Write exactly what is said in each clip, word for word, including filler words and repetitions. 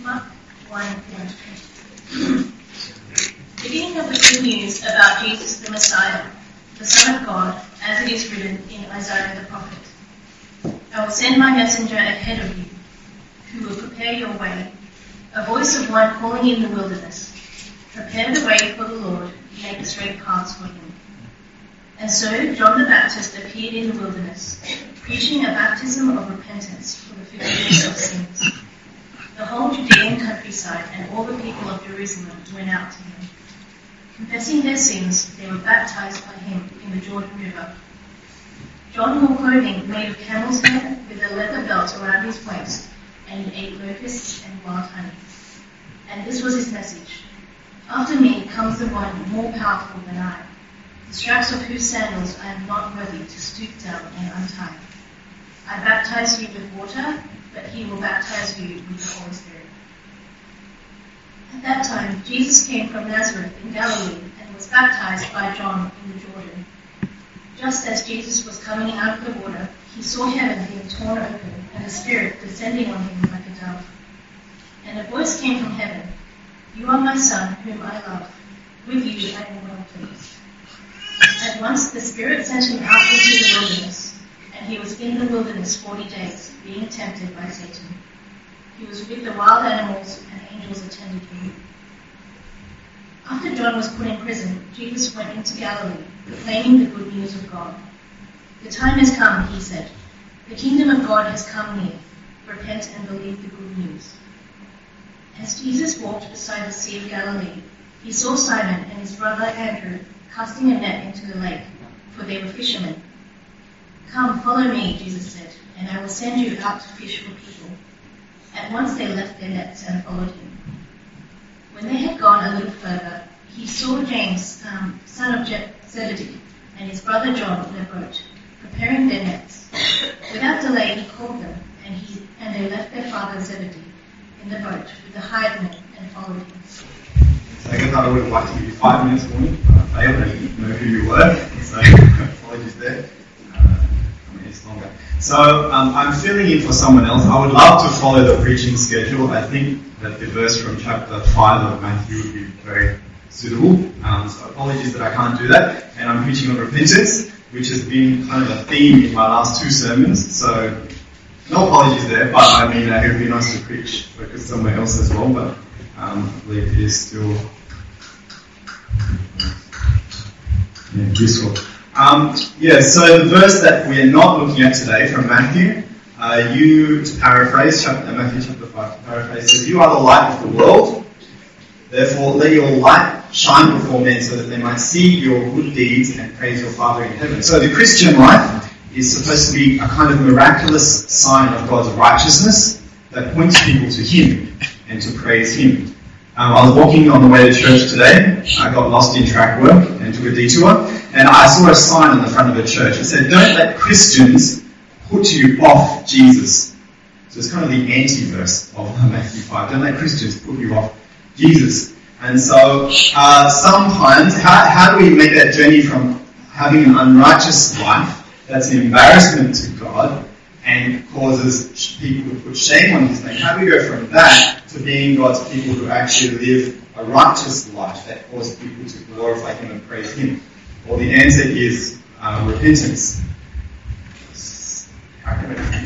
Mark one, one to twenty. Beginning of the good news about Jesus the Messiah, the Son of God, as it is written in Isaiah the prophet. I will send my messenger ahead of you, who will prepare your way, a voice of one calling in the wilderness. Prepare the way for the Lord, make straight paths for him. And so John the Baptist appeared in the wilderness, preaching a baptism of repentance for the forgiveness of sins. The whole Judean countryside and all the people of Jerusalem went out to him. Confessing their sins, they were baptized by him in the Jordan River. John wore clothing made of camel's hair with a leather belt around his waist, and he ate locusts and wild honey. And this was his message: After me comes the one more powerful than I, the straps of whose sandals I am not worthy to stoop down and untie. I baptize you with water, but he will baptize you with the Holy Spirit. At that time, Jesus came from Nazareth in Galilee and was baptized by John in the Jordan. Just as Jesus was coming out of the water, he saw heaven being torn open and the Spirit descending on him like a dove. And a voice came from heaven: You are my Son, whom I love. With you I am well pleased. At once the Spirit sent him out into the wilderness, and he was in the wilderness forty days, being tempted by Satan. He was with the wild animals, and angels attended him. After John was put in prison, Jesus went into Galilee, proclaiming the good news of God. The time has come, he said. The kingdom of God has come near. Repent and believe the good news. As Jesus walked beside the Sea of Galilee, he saw Simon and his brother Andrew casting a net into the lake, for they were fishermen. Come, follow me, Jesus said, and I will send you out to fish for people. At once they left their nets and followed him. When they had gone a little further, he saw James, um, son of Je- Zebedee, and his brother John in a boat, preparing their nets. Without delay he called them, and, he, and they left their father Zebedee in the boat with the hired men and followed him. So I guess I would have liked to give you five minutes for me. I failed, I didn't know who you were, so apologies there. Uh, I mean, it's longer. So um, I'm filling in for someone else. I would love to follow the preaching schedule. I think that the verse from chapter five of Matthew would be very suitable. Um, so apologies that I can't do that. And I'm preaching on repentance, which has been kind of a theme in my last two sermons. So no apologies there, but I mean, uh, it would be nice to preach, focus somewhere else as well, but um, I believe it is still yeah, useful. Um, yeah, so the verse that we are not looking at today from Matthew, uh, you, to paraphrase, chapter, Matthew chapter five, to paraphrase, says, You are the light of the world, therefore let your light shine before men so that they might see your good deeds and praise your Father in heaven. So the Christian life is supposed to be a kind of miraculous sign of God's righteousness that points people to Him and to praise Him. Um, I was walking on the way to church today. I got lost in track work and took a detour, and I saw a sign on the front of a church. It said, Don't let Christians put you off Jesus. So it's kind of the anti-verse of Matthew five. Don't let Christians put you off Jesus. And so uh, sometimes, how, how do we make that journey from having an unrighteous life that's an embarrassment to God and causes people to put shame on His name? How do we go from that to being God's people who actually live a righteous life that causes people to glorify Him and praise Him? Well, the answer is uh, repentance. How can I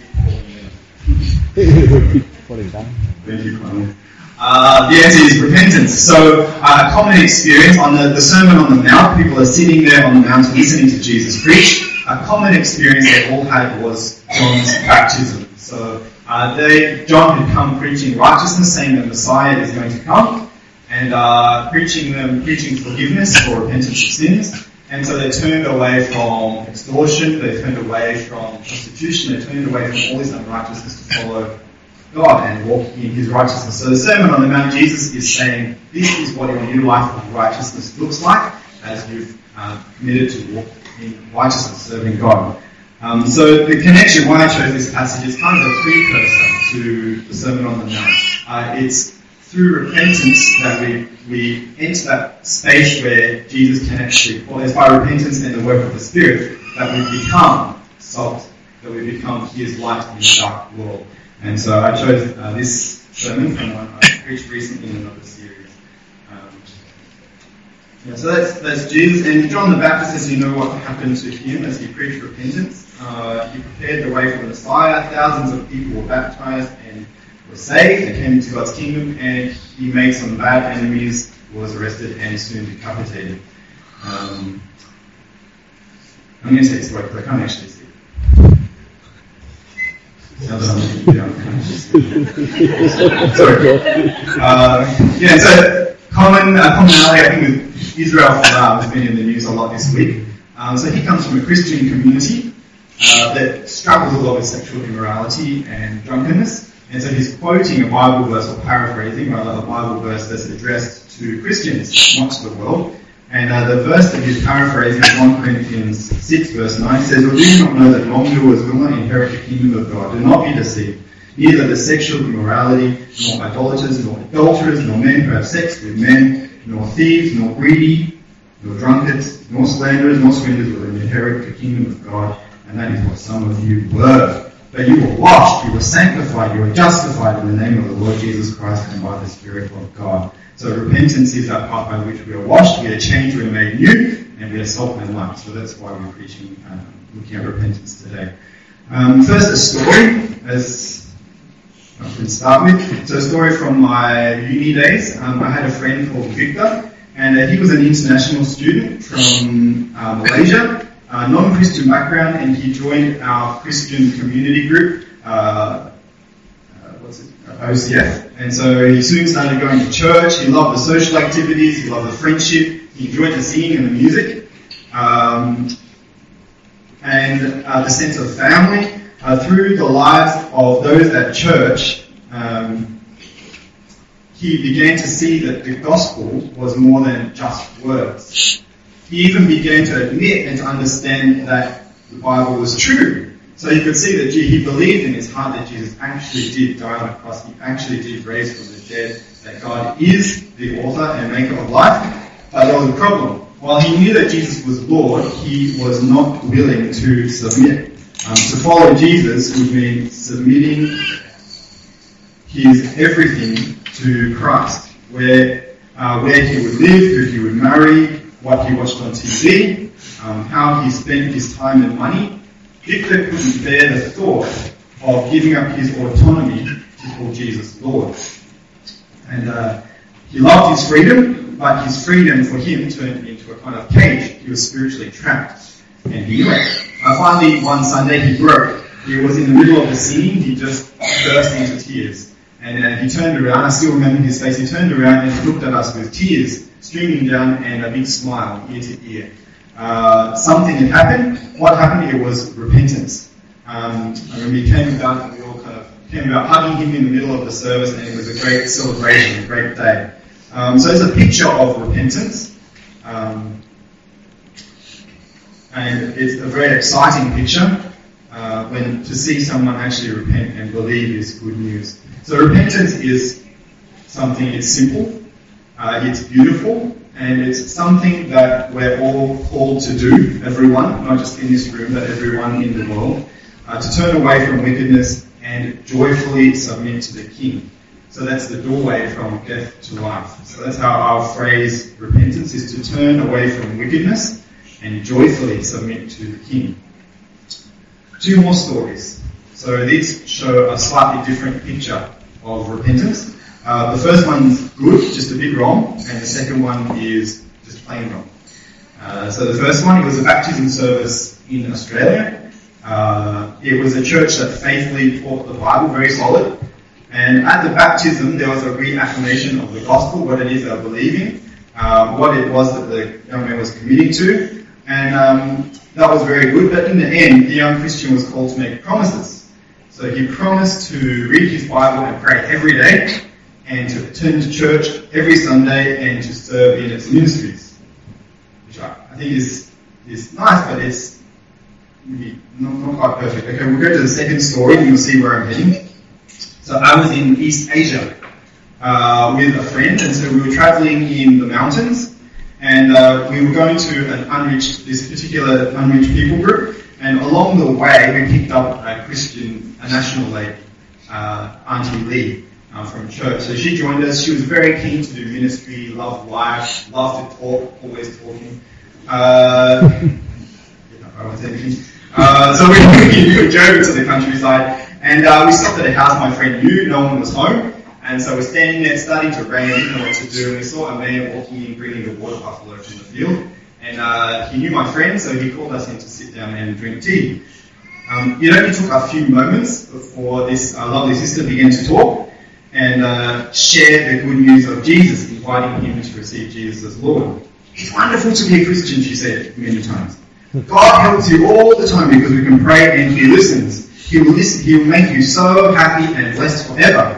keep falling down? Thank you, Colin. Uh, the answer is repentance. So, uh, a common experience on the, the Sermon on the Mount, people are sitting there on the mountain listening to Jesus preach. A common experience they all had was John's baptism. So, uh, they, John had come preaching righteousness, saying that Messiah is going to come, and uh, preaching them, preaching forgiveness for repentance of sins. And so they turned away from extortion, they turned away from prostitution, they turned away from all this unrighteousness to follow God and walk in His righteousness. So the Sermon on the Mount, Jesus is saying, this is what your new life of righteousness looks like as you've uh, committed to walk in righteousness, serving God. Um, so the connection, why I chose this passage, is kind of a precursor to the Sermon on the Mount. Uh, it's through repentance that we, we enter that space where Jesus can actually, well, it's by repentance and the work of the Spirit that we become salt, that we become His light in a dark world. And so I chose uh, this sermon from one I preached recently in another series. Um, yeah, so that's, that's Jesus. And John the Baptist, as you know what happened to him as he preached repentance. Uh, he prepared the way for the Messiah. Thousands of people were baptized and were saved and came into God's kingdom, and he made some bad enemies, was arrested and soon decapitated. Um, I'm going to say this word because I can't actually see it. Now that I'm looking at it, I can't actually see it. Sorry. Uh, yeah, so common, uh, commonality, I think, with Israel Folau has been in the news a lot this week. Um, so he comes from a Christian community uh, that struggles a lot with sexual immorality and drunkenness. And so he's quoting a Bible verse, or paraphrasing, rather, a Bible verse that's addressed to Christians, not to the world. And uh, the verse that he's paraphrasing is First Corinthians six, verse nine, says, "Or do you not know that wrongdoers will not inherit the kingdom of God? Do not be deceived. Neither the sexual immorality, nor idolaters, nor adulterers, nor men who have sex with men, nor thieves, nor greedy, nor drunkards, nor slanderers, nor swindlers will inherit the kingdom of God. And that is what some of you were. But you were washed, you were sanctified, you were justified in the name of the Lord Jesus Christ and by the Spirit of God." So repentance is that part by which we are washed, we are changed, we are made new, and we are salt and light. So that's why we're preaching, um, looking at repentance today. Um, first, a story, as I can start with. So a story from my uni days. Um, I had a friend called Victor, and uh, he was an international student from uh, Malaysia, uh, non-Christian background, and he joined our Christian community group, uh, what's it, O C F. And so he soon started going to church. He loved the social activities. He loved the friendship. He enjoyed the singing and the music. Um, and uh, the sense of family. Uh, through the lives of those at church, um, he began to see that the gospel was more than just words. He even began to admit and to understand that the Bible was true. So he could see that he believed in his heart that Jesus actually did die on the cross. He actually did raise from the dead, that God is the author and maker of life. But there was a problem. While he knew that Jesus was Lord, he was not willing to submit. Um, to follow Jesus would mean submitting his everything to Christ, where uh, where he would live, who he would marry, what he watched on T V, um, how he spent his time and money. Victor couldn't bear the thought of giving up his autonomy to call Jesus Lord. And uh, he loved his freedom, but his freedom for him turned into a kind of cage. He was spiritually trapped. And he knew it. Uh, finally, one Sunday, he broke. He was in the middle of the singing. He just burst into tears. And uh, he turned around. I still remember his face. He turned around and he looked at us with tears streaming down and a big smile, ear to ear. Uh, something had happened. What happened? It was repentance. Um, I remember he came about and we all kind of came about hugging him in the middle of the service, and it was a great celebration, a great day. Um, so it's a picture of repentance. Um, and it's a very exciting picture uh, when to see someone actually repent and believe is good news. So repentance is something, it's simple, uh, it's beautiful, and it's something that we're all called to do, everyone, not just in this room, but everyone in the world, uh, to turn away from wickedness and joyfully submit to the King. So that's the doorway from death to life. So that's how our phrase repentance is, to turn away from wickedness and joyfully submit to the King. Two more stories. So these show a slightly different picture of repentance. Uh, the first one's good, just a bit wrong, and the second one is just plain wrong. Uh, so the first one, it was a baptism service in Australia. Uh, it was a church that faithfully taught the Bible, very solid. And at the baptism, there was a reaffirmation of the gospel, what it is they were believing, uh, what it was that the young man was committing to. And um, that was very good, but in the end, the young Christian was called to make promises. So he promised to read his Bible and pray every day, and to attend to church every Sunday, and to serve in its ministries. Which I, I think is is nice, but it's maybe not, not quite perfect. Okay, we'll go to the second story, and you'll see where I'm heading. So I was in East Asia uh, with a friend, and so we were traveling in the mountains, and uh, we were going to an unreached, this particular unreached people group, and along the way we picked up a Christian, a national lady, uh, Auntie Lee. um, from church. So she joined us. She was very keen to do ministry, loved life, loved to talk, always talking. Uh, yeah, I won't say anything. Uh, so we, we drove to the countryside, and uh, we stopped at a house my friend knew. No one was home. And so we're standing there, starting to rain, didn't know what to do, and we saw a man walking in, bringing the water buffalo from the field. And uh, he knew my friend, so he called us in to sit down and drink tea. Um, it only took a few moments before this uh, lovely sister began to talk and uh, share the good news of Jesus, inviting him to receive Jesus as Lord. It's wonderful to be a Christian, she said many times. God helps you all the time because we can pray and he listens. He will listen. He will make you so happy and blessed forever.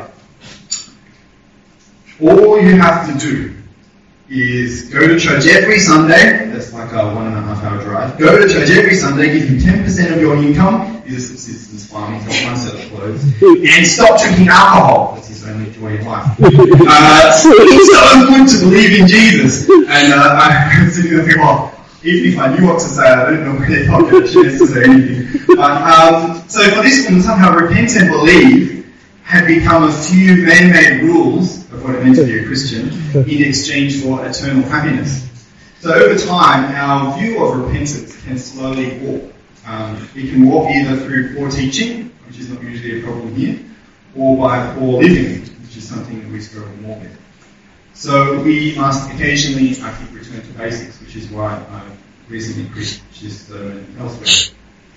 All you have to do is go to church every Sunday. That's like a one and a half hour drive. Go to church every Sunday, give him ten percent of your income. He's a subsistence farm, he's got one set of clothes. And stop drinking alcohol. That's his only joy in life. Uh, it's so good to believe in Jesus. And uh, I'm sitting there thinking, well, even if I knew what to say, I don't know whether I'll get a chance to say anything. But, um, so for this woman, somehow repent and believe had become a few man-made rules of what it meant to be a Christian in exchange for eternal happiness. So over time, our view of repentance can slowly warp. Um, it can warp either through poor teaching, which is not usually a problem here, or by poor living, which is something that we struggle more with. So we must occasionally, I think, return to basics, which is why I recently preached this sermon elsewhere.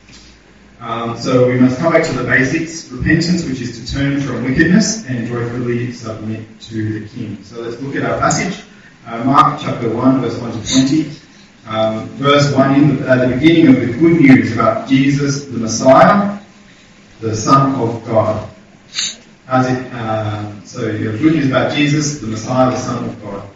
Um, so we must come back to the basics. Repentance, which is to turn from wickedness and joyfully submit to the King. So let's look at our passage. Uh, Mark chapter one, verse one to twenty. Um, verse one, in the, at the beginning of the good news about Jesus, the Messiah, the Son of God. As it, uh, so you have good news about Jesus, the Messiah, the Son of God.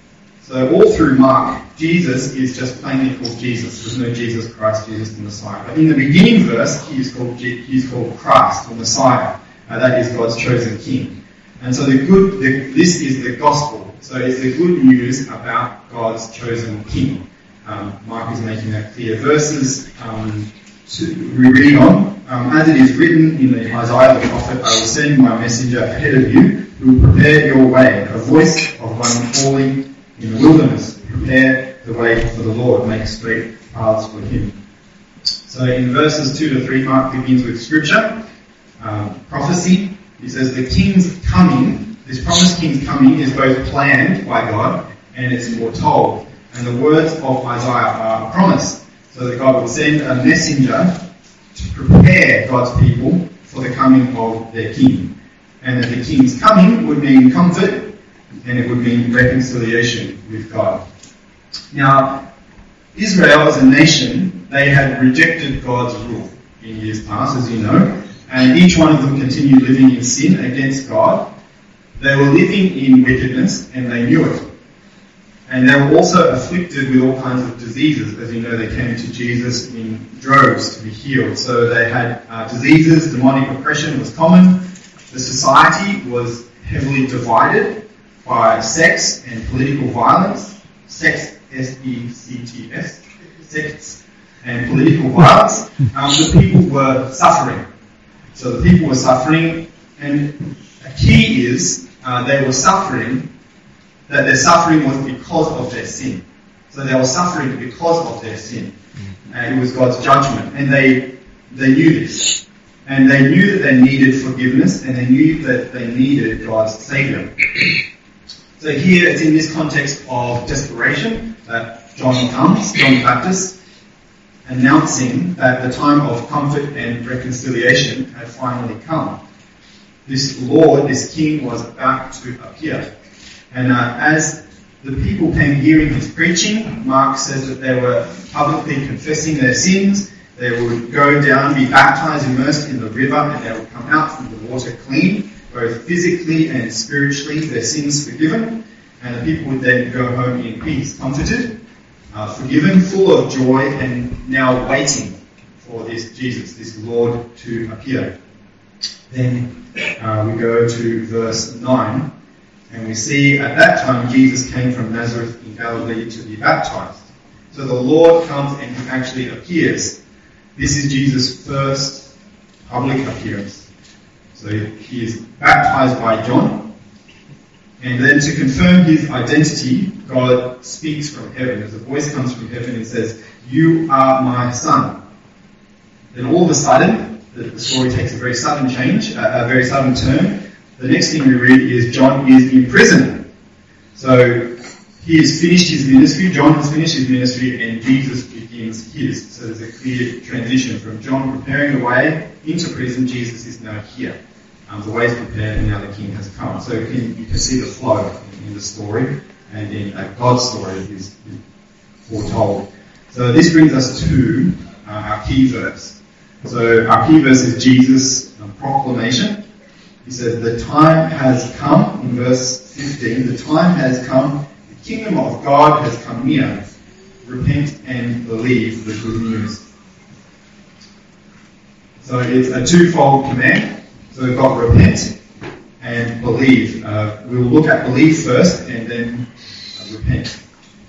So all through Mark, Jesus is just plainly called Jesus. There's no Jesus Christ, Jesus the Messiah. But in the beginning verse, he is called he is called Christ or Messiah. Uh, that is God's chosen King. And so the good, the, this is the gospel. So it's the good news about God's chosen King. Um, Mark is making that clear. Verses um, to, we read on. Um, as it is written in the Isaiah the prophet, I will send my messenger ahead of you, who will prepare your way, a voice of one calling in the wilderness. Prepare the way for the Lord, make straight paths for him. So in verses two to three, Mark begins with scripture, um, prophecy. He says the king's coming, this promised king's coming is both planned by God and it's foretold. And the words of Isaiah are a promise. So that God would send a messenger to prepare God's people for the coming of their king. And that the king's coming would mean comfort and it would mean reconciliation with God. Now, Israel as a nation, they had rejected God's rule in years past, as you know, and each one of them continued living in sin against God. They were living in wickedness and they knew it. And they were also afflicted with all kinds of diseases. As you know, they came to Jesus in droves to be healed. So they had uh, diseases, demonic oppression was common. The society was heavily divided by sex and political violence. Sex, S E C T S, sects and political violence. Um, the people were suffering. So the people were suffering, and a key is uh, they were suffering, that their suffering was because of their sin. So they were suffering because of their sin. And it was God's judgment. And they they knew this. And they knew that they needed forgiveness, and they knew that they needed God's Saviour. So here it's in this context of desperation that John comes, John the Baptist, announcing that the time of comfort and reconciliation had finally come. This Lord, this King, was about to appear. And uh, as the people came hearing his preaching, Mark says that they were publicly confessing their sins. They would go down, be baptized, immersed in the river, and they would come out from the water clean, both physically and spiritually, their sins forgiven. And the people would then go home in peace, comforted, uh, forgiven, full of joy, and now waiting for this Jesus, this Lord, to appear. Then uh, we go to verse nine. And we see at that time Jesus came from Nazareth in Galilee to be baptized. So the Lord comes and he actually appears. This is Jesus' first public appearance. So he is baptized by John. And then to confirm his identity, God speaks from heaven. As a voice comes from heaven and says, "You are my son." Then all of a sudden, the story takes a very sudden change, a very sudden turn. The next thing we read is John is in prison. So he has finished his ministry, John has finished his ministry, and Jesus begins his. So there's a clear transition from John preparing the way into prison. Jesus is now here. Um, the way is prepared, and now the King has come. So you can, you can see the flow in, in the story, and in uh, God's story is, is foretold. So this brings us to uh, our key verse. So our key verse is Jesus' um, proclamation. He says, "The time has come," in verse fifteen, "the time has come, the kingdom of God has come near. Repent and believe the good news." So it's a twofold command. So we've got repent and believe. Uh, we'll look at believe first and then uh, repent.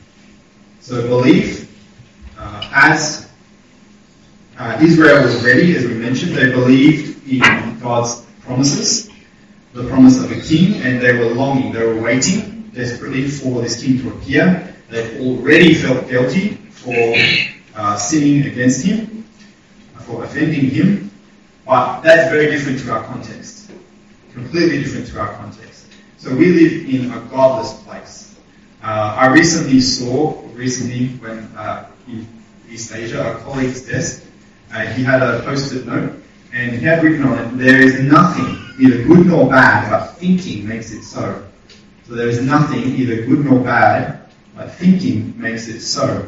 So believe, uh, as uh, Israel was ready, as we mentioned, they believed in God's promises, the promise of a king, and they were longing, they were waiting desperately for this king to appear. They already felt guilty for uh, sinning against him, for offending him, but that's very different to our context, completely different to our context. So we live in a godless place. Uh, I recently saw, recently when uh, in East Asia, a colleague's desk, uh, he had a post-it note, and he had written on it, "There is nothing, either good nor bad, but thinking makes it so." So there is nothing, either good nor bad, but thinking makes it so.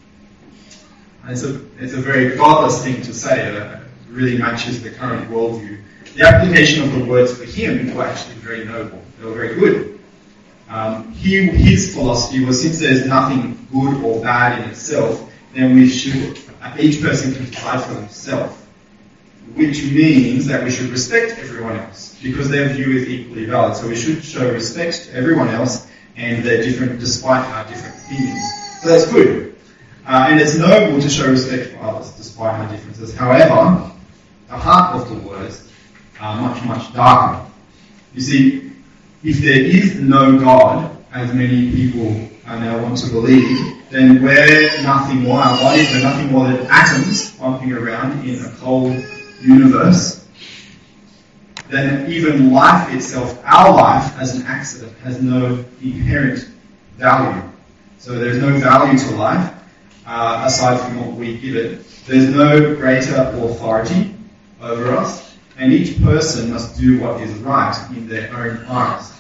And it's a, it's a very godless thing to say. It really matches the current worldview. The application of the words for him were actually very noble. They were very good. Um, he, his philosophy was, since there's nothing good or bad in itself, then we should, each person can decide for themselves. Which means that we should respect everyone else, because their view is equally valid. So we should show respect to everyone else, and they're different despite our different opinions. So that's good. Uh, and it's noble to show respect for others despite our differences. However, the heart of the words are much, much darker. You see, if there is no God, as many people uh, now want to believe, then we're nothing more, our bodies are nothing more than atoms bumping around in a cold universe. Then even life itself, our life as an accident, has no inherent value. So there's no value to life uh, aside from what we give it. There's no greater authority over us, and each person must do what is right in their own eyes.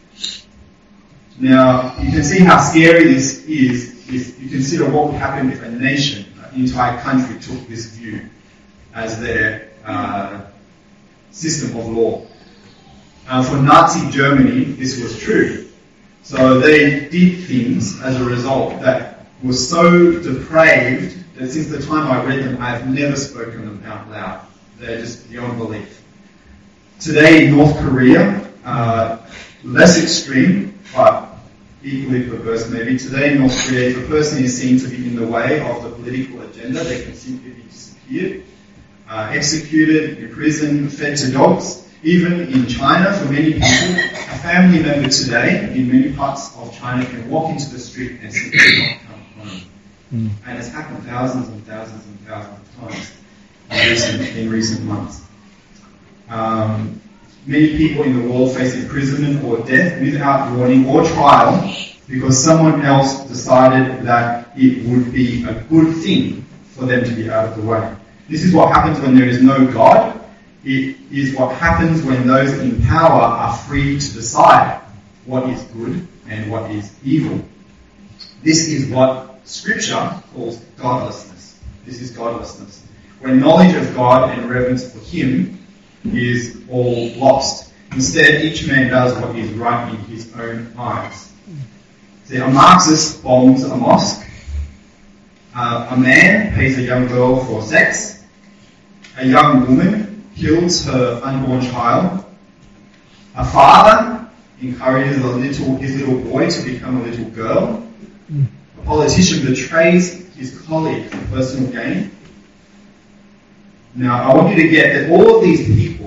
Now, you can see how scary this is if you consider what would happen if a nation, an entire country, took this view as their uh, system of law. Uh, for Nazi Germany, this was true. So they did things as a result that were so depraved that since the time I read them, I have never spoken them out loud. They're just beyond belief. Today in North Korea, uh, less extreme, but equally perverse maybe. Today in North Korea, if a person is seen to be in the way of the political agenda, they can simply be disappeared, uh, executed, imprisoned, fed to dogs. Even in China, for many people, a family member today in many parts of China can walk into the street and simply not come home. Mm. And it's happened thousands and thousands and thousands of times in recent, in recent months. Um, many people in the world face imprisonment or death without warning or trial because someone else decided that it would be a good thing for them to be out of the way. This is what happens when there is no God. It is what happens when those in power are free to decide what is good and what is evil. This is what Scripture calls godlessness. This is godlessness. When knowledge of God and reverence for Him is all lost. Instead, each man does what is right in his own eyes. See, a Marxist bombs a mosque. Uh, a man pays a young girl for sex. A young woman kills her unborn child. A father encourages a little, his little boy to become a little girl. A politician betrays his colleague for personal gain. Now, I want you to get that all of these people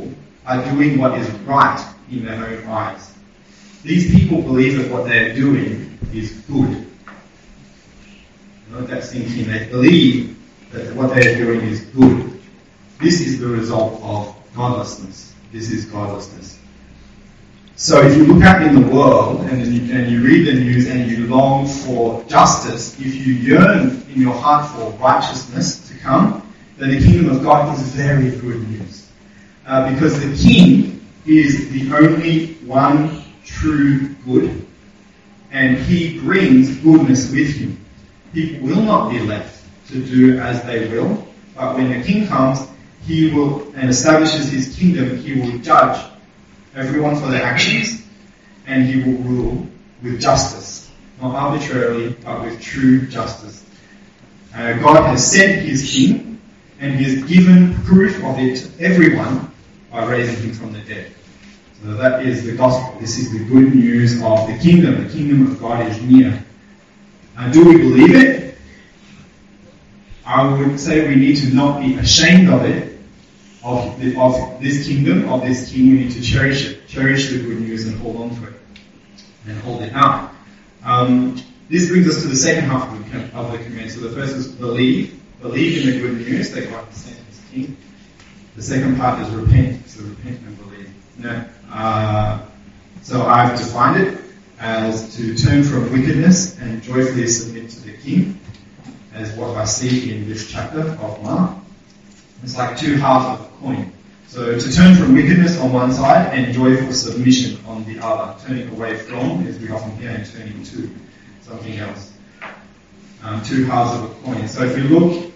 are doing what is right in their own eyes. These people believe that what they're doing is good. Let that sink in. They believe that what they're doing is good. This is the result of godlessness. This is godlessness. So if you look out in the world and you, and you read the news and you long for justice, if you yearn in your heart for righteousness to come, then the kingdom of God is very good news. Uh, because the king is the only one true good, and he brings goodness with him. People will not be left to do as they will, but when the king comes, he will and establishes his kingdom, he will judge everyone for their actions, and he will rule with justice, not arbitrarily, but with true justice. Uh, God has sent his king, and he has given proof of it to everyone by raising him from the dead. So that is the gospel. This is the good news of the kingdom. The kingdom of God is near. Uh, do we believe it? I would say we need to not be ashamed of it, of, the, of this kingdom, of this king. We need to cherish it, cherish the good news and hold on to it, and hold it out. Um, this brings us to the second half of the, of the command. So the first is believe, believe in the good news that God has sent his king. The second part is repent, so repent and believe. Now, uh, so I've defined it as to turn from wickedness and joyfully submit to the king, as what I see in this chapter of Mark. It's like two halves of a coin. So to turn from wickedness on one side and joyful submission on the other. Turning away from, as we often hear, and turning to something else. Um, two halves of a coin. So if you look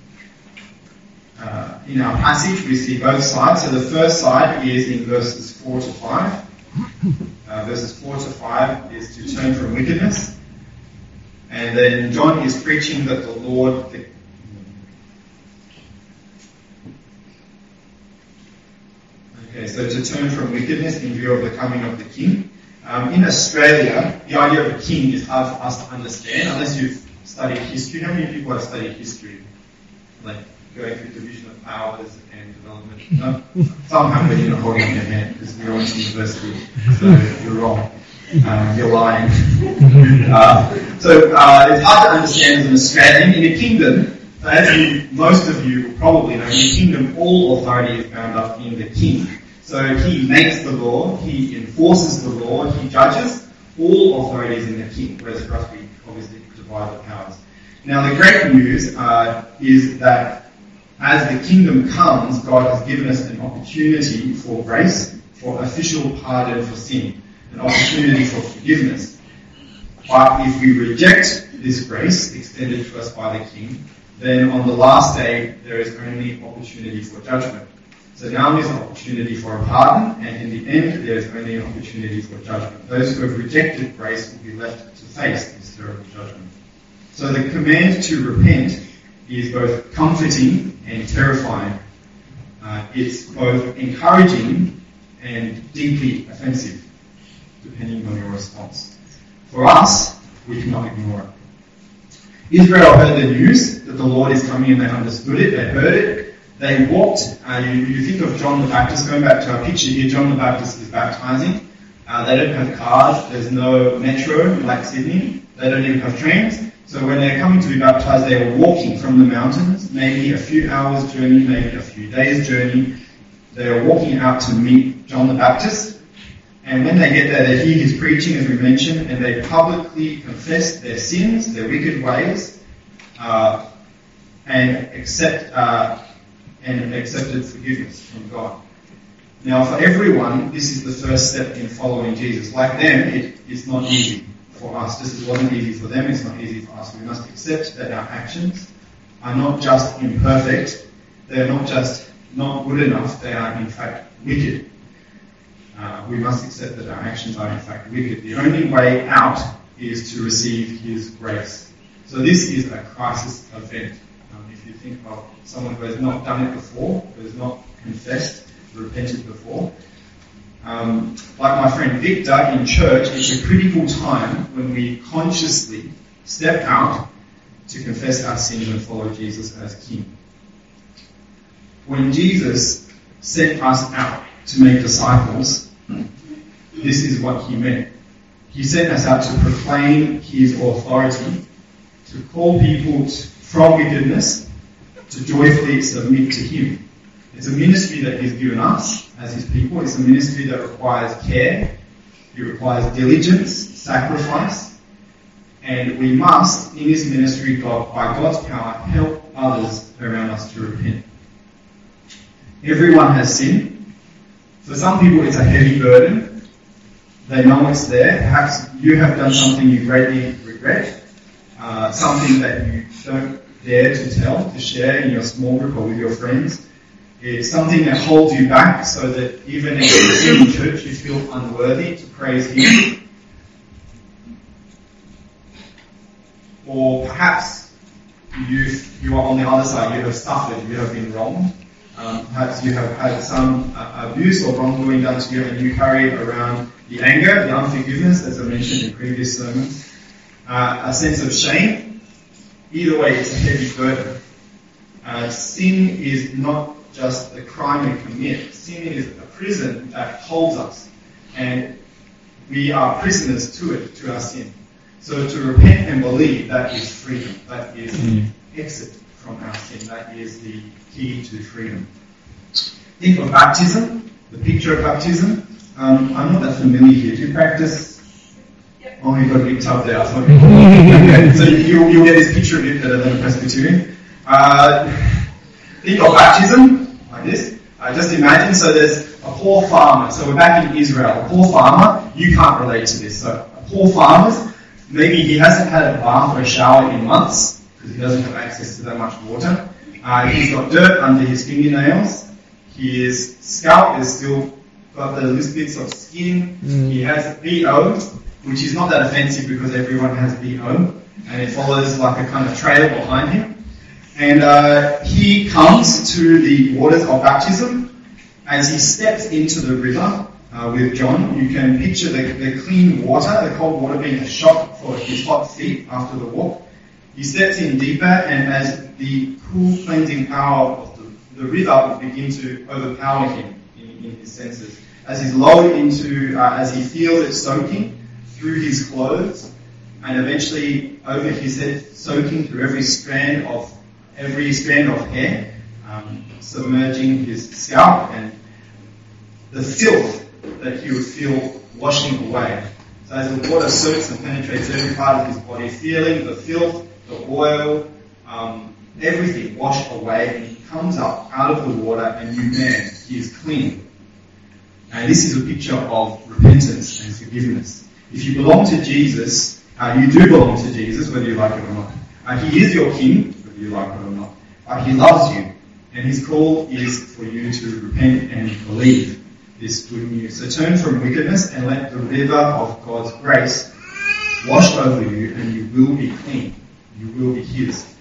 uh, in our passage, we see both sides. So the first side is in verses four to five. Uh, verses four to five is to turn from wickedness. And then John is preaching that the Lord... The, okay, so to turn from wickedness in view of the coming of the king. Um, in Australia, the idea of a king is hard for us to understand unless you've studied history. How many people have studied history? Like going through division of powers and development? No? Some have, but you're not holding your hand because we're all in university. So you're wrong. Um, you're lying. uh, so uh, it's hard to understand as an Australian. In a kingdom, as you, most of you will probably know, in a kingdom all authority is bound up in the king. So he makes the law, he enforces the law, he judges. All authority is in the king, whereas for us we obviously divide the powers. Now the great news uh, is that as the kingdom comes, God has given us an opportunity for grace, for official pardon for sin. An opportunity for forgiveness. But if we reject this grace extended to us by the king, then on the last day there is only opportunity for judgment. So now there's an opportunity for a pardon, and in the end there is only an opportunity for judgment. Those who have rejected grace will be left to face this terrible judgment. So the command to repent is both comforting and terrifying. Uh, it's both encouraging and deeply offensive, depending on your response. For us, we cannot ignore it. Israel heard the news that the Lord is coming and they understood it, they heard it, they walked. Uh, you, you think of John the Baptist, going back to our picture here, John the Baptist is baptizing. Uh, they don't have cars, there's no metro like Sydney, they don't even have trains. So when they're coming to be baptized, they are walking from the mountains, maybe a few hours journey, maybe a few days journey. They are walking out to meet John the Baptist. And when they get there, they hear his preaching, as we mentioned, and they publicly confess their sins, their wicked ways, uh, and accept uh, and accepted forgiveness from God. Now, for everyone, this is the first step in following Jesus. Like them, it is not easy for us. Just as it wasn't easy for them, it's not easy for us. We must accept that our actions are not just imperfect; they are not just not good enough; they are in fact wicked. Uh, we must accept that our actions are in fact wicked. The only way out is to receive his grace. So this is a crisis event. Um, if you think of someone who has not done it before, who has not confessed, repented before. Um, like my friend Victor in church, it's a critical time when we consciously step out to confess our sins and follow Jesus as King. When Jesus sent us out to make disciples, this is what he meant. He sent us out to proclaim his authority, to call people to, from wickedness to joyfully submit to him. It's a ministry that he's given us as his people. It's a ministry that requires care. It requires diligence, sacrifice. And we must, in this ministry, God, by God's power, help others around us to repent. Everyone has sinned. For some people, it's a heavy burden. They know it's there. Perhaps you have done something you greatly regret, uh, something that you don't dare to tell, to share in your small group or with your friends. It's something that holds you back so that even if you're in church, you feel unworthy to praise him. Or perhaps you you are on the other side, you have suffered, you have been wronged. Um, perhaps you have had some uh, abuse or wrongdoing done to you and you carry around the anger, the unforgiveness, as I mentioned in previous sermons, uh, a sense of shame. Either way, it's a heavy burden. Uh, sin is not just a crime we commit. Sin is a prison that holds us, and we are prisoners to it, to our sin. So to repent and believe, that is freedom. That is mm. exit from our sin. That is the key to freedom. Think of baptism, the picture of baptism. Um, I'm not that familiar here. Do you practice? Yep. Oh, you've got a big tub there. Okay. So you, you'll get this picture of it at a Presbyterian. Uh, think of baptism, like this. Uh, just imagine, so there's a poor farmer. So we're back in Israel. A poor farmer, you can't relate to this. So a poor farmer, maybe he hasn't had a bath or a shower in months, because he doesn't have access to that much water. Uh, he's got dirt under his fingernails. His scalp is still got the little bits of skin. Mm. He has B O, which is not that offensive because everyone has B O, and it follows like a kind of trail behind him. And uh, he comes to the waters of baptism. As he steps into the river uh, with John, you can picture the, the clean water, the cold water being a shock for his hot feet after the walk. He steps in deeper, and as the cool cleansing power of the, the river will begin to overpower him in, in his senses. As he's lowered into, uh, as he feels it soaking through his clothes, and eventually over his head, soaking through every strand of every strand of hair, um, submerging his scalp, and the filth that he would feel washing away. So as the water soaks and penetrates every part of his body, feeling the filth, the oil, um, everything washed away, and he comes up out of the water, and you man, he is clean. And this is a picture of repentance and forgiveness. If you belong to Jesus, uh, you do belong to Jesus, whether you like it or not. Uh, he is your King, whether you like it or not. Uh, he loves you, and his call is for you to repent and believe this good news. So turn from wickedness and let the river of God's grace wash over you, and you will be clean. You will be his.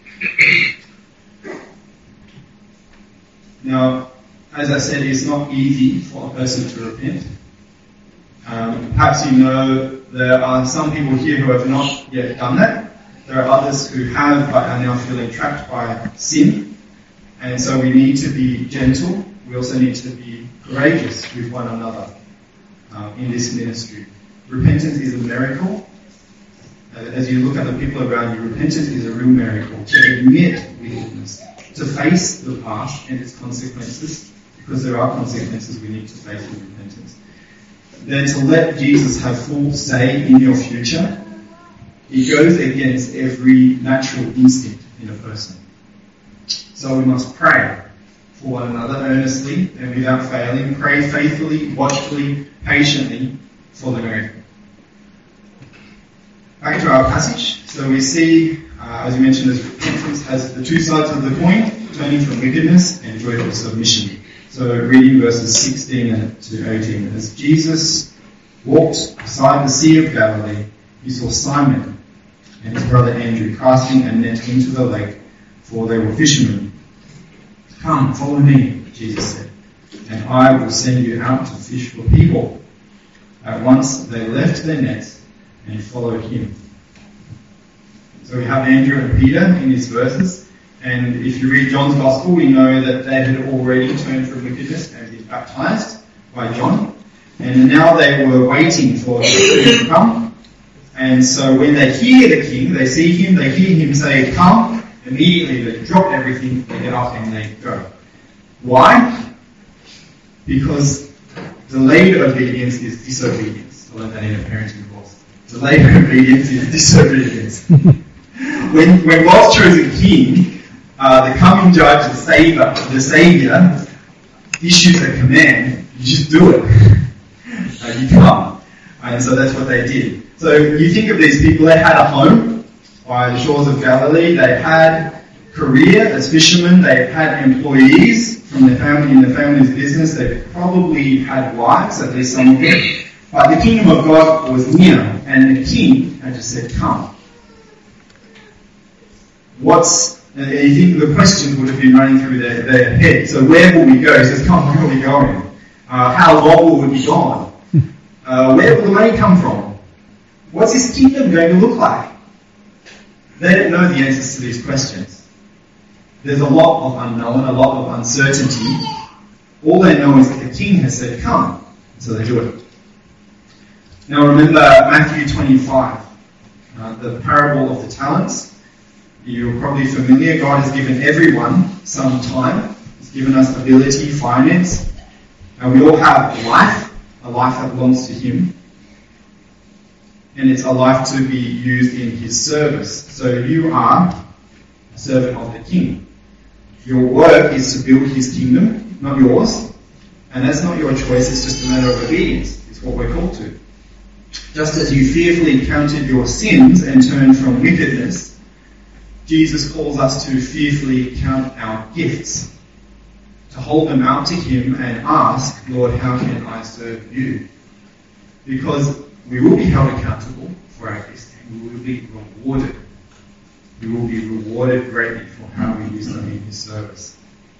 Now, as I said, it's not easy for a person to repent. Um, perhaps you know there are some people here who have not yet done that. There are others who have but are now feeling trapped by sin. And so we need to be gentle. We also need to be courageous with one another uh, in this ministry. Repentance is a miracle. Uh, as you look at the people around you, repentance is a real miracle. To admit wickedness, to face the past and its consequences, because there are consequences we need to face with repentance. Then to let Jesus have full say in your future, it goes against every natural instinct in a person. So we must pray for one another earnestly and without failing. Pray faithfully, watchfully, patiently for the miracle. Back to our passage. So we see, uh, as you mentioned, as repentance has the two sides of the coin, turning from wickedness and joyful submission. So reading verses sixteen to eighteen. As Jesus walked beside the Sea of Galilee, he saw Simon and his brother Andrew casting a net into the lake, for they were fishermen. Come, follow me, Jesus said, and I will send you out to fish for people. At once they left their nets and followed him. So we have Andrew and Peter in these verses. And if you read John's Gospel, we know that they had already turned from wickedness and been baptized. by John. And now they were waiting for the king to come. And so when they hear the king, they see him, they hear him say, come, immediately they drop everything, they get up and they go. Why? Because delayed obedience is disobedience. I learned that in a parenting course. Delayed obedience is disobedience. when, when God chose a king, uh, the coming judge, the savior, the savior issues a command, you just do it. uh, you come. And so that's what they did. So you think of these people, they had a home by the shores of Galilee, they had career as fishermen, they had employees from their family in their family's business, they probably had wives, at least some of them. But the kingdom of God was near, and the king had just said, come. What's, and you think the questions would have been running through their, their head. So where will we go? He says, come, where are we going? Uh, how long will we be gone? Uh, where will the money come from? What's his kingdom going to look like? They don't know the answers to these questions. There's a lot of unknown, a lot of uncertainty. All they know is that the king has said, come. So they do it. Now remember Matthew twenty-five, uh, the parable of the talents. You're probably familiar. God has given everyone some time. He's given us ability, finance. And we all have life, a life that belongs to him. And it's a life to be used in his service. So you are a servant of the king. Your work is to build his kingdom, not yours. And that's not your choice, it's just a matter of obedience. It's what we're called to. Just as you fearfully counted your sins and turned from wickedness, Jesus calls us to fearfully count our gifts, to hold them out to him and ask, Lord, how can I serve you? Because we will be held accountable for our gifts and we will be rewarded. We will be rewarded greatly for how we use them in his service.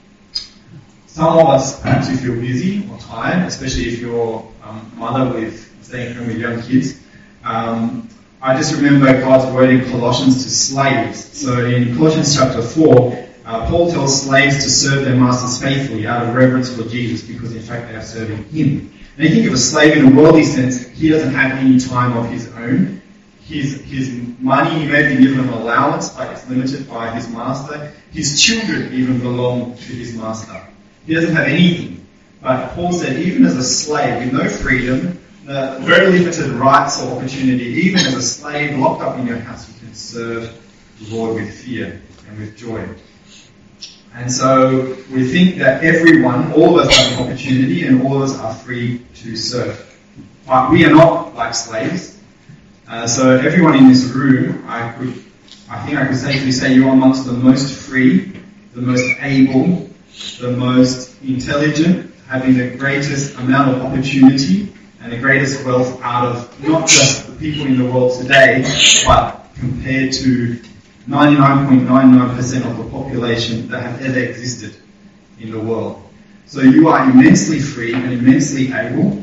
Some of us, perhaps if you're busy or tired, especially if you're a um, mother with staying home with young kids, um, I just remember God's word in Colossians to slaves. So in Colossians chapter four, uh, Paul tells slaves to serve their masters faithfully out of reverence for Jesus because in fact they are serving him. And you think of a slave in a worldly sense, he doesn't have any time of his own. His, his money, he may have been given an allowance, but it's limited by his master. His children even belong to his master. He doesn't have anything. But Paul said, even as a slave with no freedom, uh, very limited rights or opportunity, even as a slave locked up in your house, you can serve the Lord with fear and with joy. And so we think that everyone, all of us have an opportunity and all of us are free to serve. But we are not like slaves. Uh, so everyone in this room, I could, I think I could safely say you're amongst the most free, the most able, the most intelligent, having the greatest amount of opportunity and the greatest wealth out of not just the people in the world today, but compared to ninety-nine point nine nine percent of the population that have ever existed in the world. So you are immensely free and immensely able.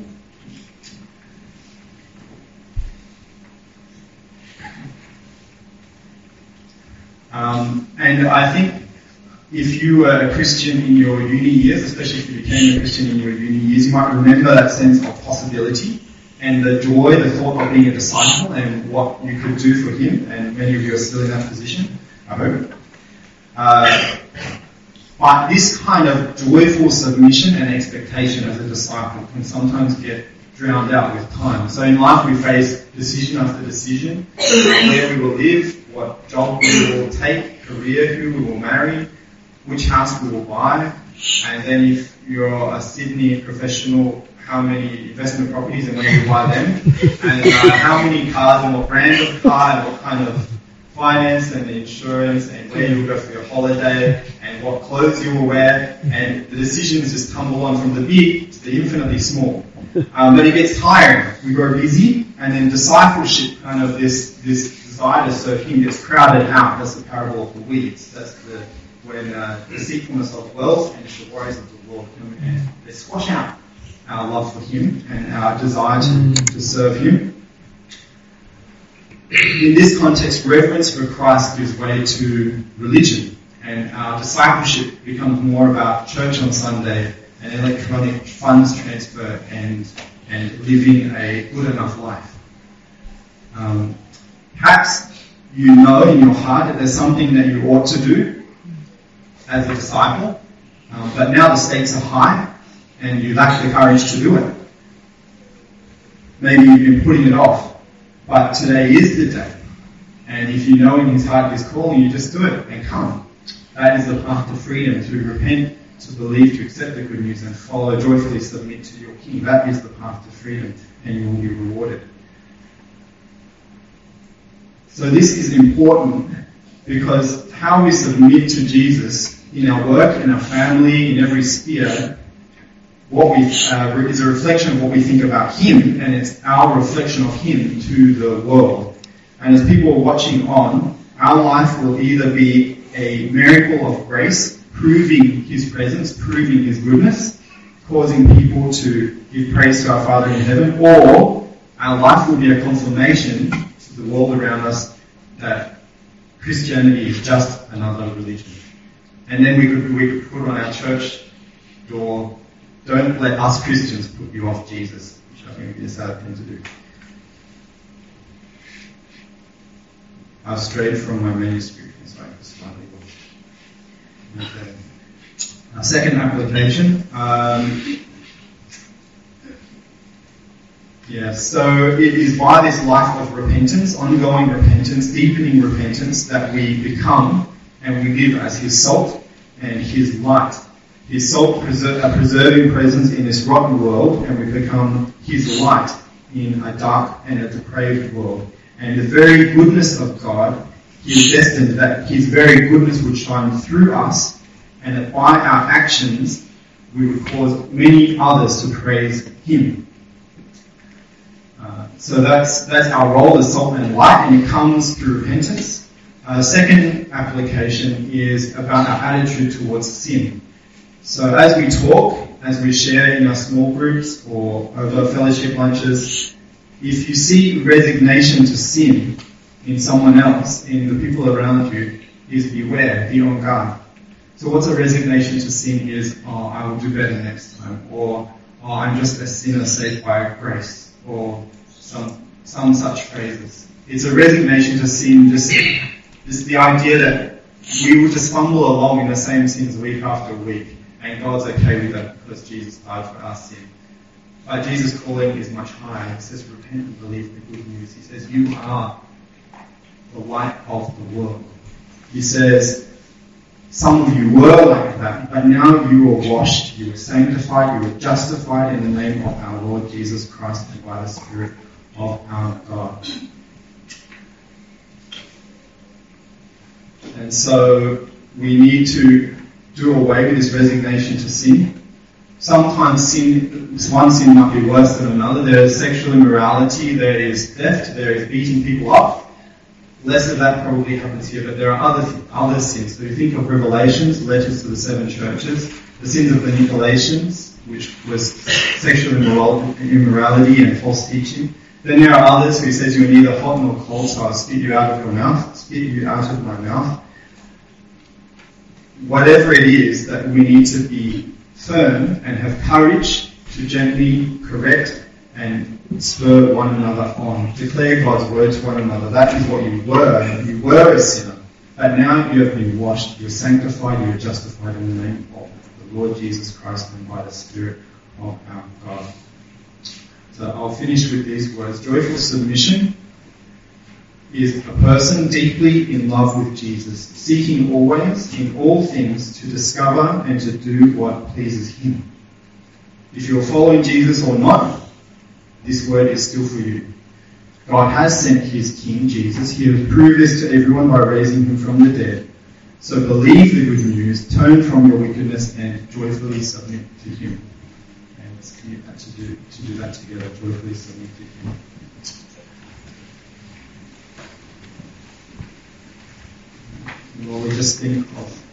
Um, and I think if you were a Christian in your uni years, especially if you became a Christian in your uni years, you might remember that sense of possibility and the joy, the thought of being a disciple and what you could do for him. And many of you are still in that position, I hope. Uh, but this kind of joyful submission and expectation as a disciple can sometimes get drowned out with time. So in life we face decision after decision, where we will live, what job we will take, career, who we will marry, which house we will buy, and then if you're a Sydney professional, how many investment properties and where you buy them, and uh, how many cars and what brand of car and what kind of finance and the insurance and where you'll go for your holiday and what clothes you will wear, and the decisions just tumble on from the big to the infinitely small. Um, but it gets tiring. We grow busy, and then discipleship, kind of this this desire to serve him, gets crowded out. That's the parable of the weeds. That's the when uh, the deceitfulness of wealth and the worries of the world come and they squash out our love for him and our desire to, to serve him. In this context, reverence for Christ gives way to religion, and our discipleship becomes more about church on Sunday an electronic funds transfer, and and living a good enough life. Um, perhaps you know in your heart that there's something that you ought to do as a disciple, um, but now the stakes are high and you lack the courage to do it. Maybe you've been putting it off, but today is the day. And if you know in his heart he's calling you, just do it and come. That is the path to freedom, to repent, to believe, to accept the good news, and follow, joyfully submit to your King. That is the path to freedom, and you will be rewarded. So this is important because how we submit to Jesus in our work, in our family, in every sphere, what we uh, is a reflection of what we think about him, and it's our reflection of him to the world. And as people are watching on, our life will either be a miracle of grace, proving his presence, proving his goodness, causing people to give praise to our Father in heaven, or our life will be a confirmation to the world around us that Christianity is just another religion. And then we could, we could put on our church door, don't let us Christians put you off Jesus, which I think would be a sad thing to do. I've strayed from my manuscript. Sorry, slightly off. Okay. Our second application. Um, yeah, so it is by this life of repentance, ongoing repentance, deepening repentance, that we become and we live as his salt and his light. His salt, preser- a preserving presence in this rotten world, and we become his light in a dark and a depraved world. And the very goodness of God, he is destined that his very goodness would shine through us, and that by our actions we would cause many others to praise him. Uh, so that's that's our role as salt and light, and it comes through repentance. Uh, the second application is about our attitude towards sin. So as we talk, as we share in our small groups or over fellowship lunches, if you see resignation to sin in someone else, in the people around you, is beware, be on guard. So what's a resignation to sin is, oh, I will do better next time, or oh, I'm just a sinner saved by grace, or some some such phrases. It's a resignation to sin, just, just the idea that we will just fumble along in the same sins week after week, and God's okay with that because Jesus died for our sin. But Jesus' calling is much higher. He says, repent and believe the good news. He says, you are the light of the world. He says, some of you were like that, but now you are washed, you are sanctified, you are justified in the name of our Lord Jesus Christ and by the Spirit of our God. And so we need to do away with this resignation to sin. Sometimes sin, one sin might be worse than another. There is sexual immorality, there is theft, there is beating people up. Less of that probably happens here, but there are other other sins. So you think of Revelations, letters to the seven churches, the sins of the Nicolaitans, which was sexual immorality and false teaching. Then there are others who says you are neither hot nor cold, so I'll spit you out of your mouth, spit you out of my mouth. Whatever it is, that we need to be firm and have courage to gently correct and spur one another on. Declare God's word to one another. That is what you were. You were a sinner. But now you have been washed, you are sanctified, you are justified in the name of the Lord Jesus Christ and by the Spirit of our God. So I'll finish with these words. Joyful submission is a person deeply in love with Jesus, seeking always, in all things, to discover and to do what pleases him. If you're following Jesus or not, this word is still for you. God has sent his King, Jesus. He has proved this to everyone by raising him from the dead. So believe the good news, turn from your wickedness, and joyfully submit to him. And let's commit that to do, to do that together, joyfully submit to him. Lord, we just think of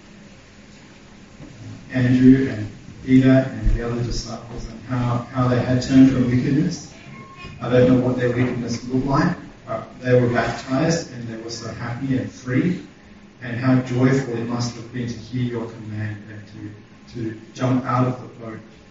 Andrew and Peter and the other disciples and how, how they had turned from wickedness. I don't know what their wickedness looked like, but they were baptized and they were so happy and free, and how joyful it must have been to hear your command and to, to jump out of the boat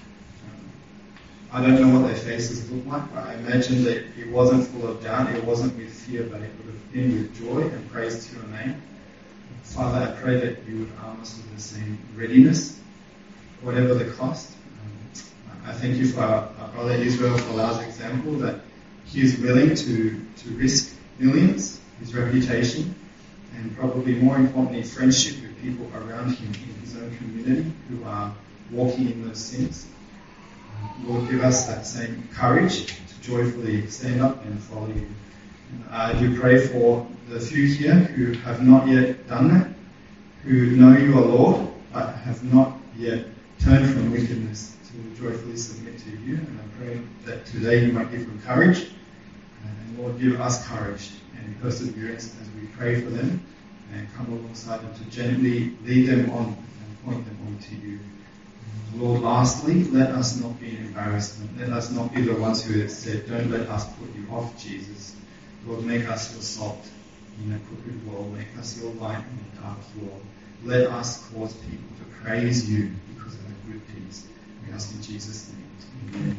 I don't know what their faces look like, but I imagine that it wasn't full of doubt, it wasn't with fear, but it would have been with joy and praise to your name. Father, I pray that you would arm us with the same readiness, whatever the cost. Um, I thank you for our, our brother Israel for Lars' example, that he is willing to, to risk millions, his reputation, and probably more importantly, friendship with people around him in his own community who are walking in those sins. Lord, give us that same courage to joyfully stand up and follow you. I do pray for the few here who have not yet done that, who know you are Lord, but have not yet turned from wickedness to joyfully submit to you. And I pray that today you might give them courage, and Lord, give us courage and perseverance as we pray for them and come alongside them to gently lead them on and point them on to you. Lord, lastly, let us not be an embarrassment. Let us not be the ones who have said, don't let us put you off, Jesus. Lord, make us your salt in a crooked world. Make us your light in a dark world. Let us cause people to praise you because of the good deeds. We ask in Jesus' name. Amen.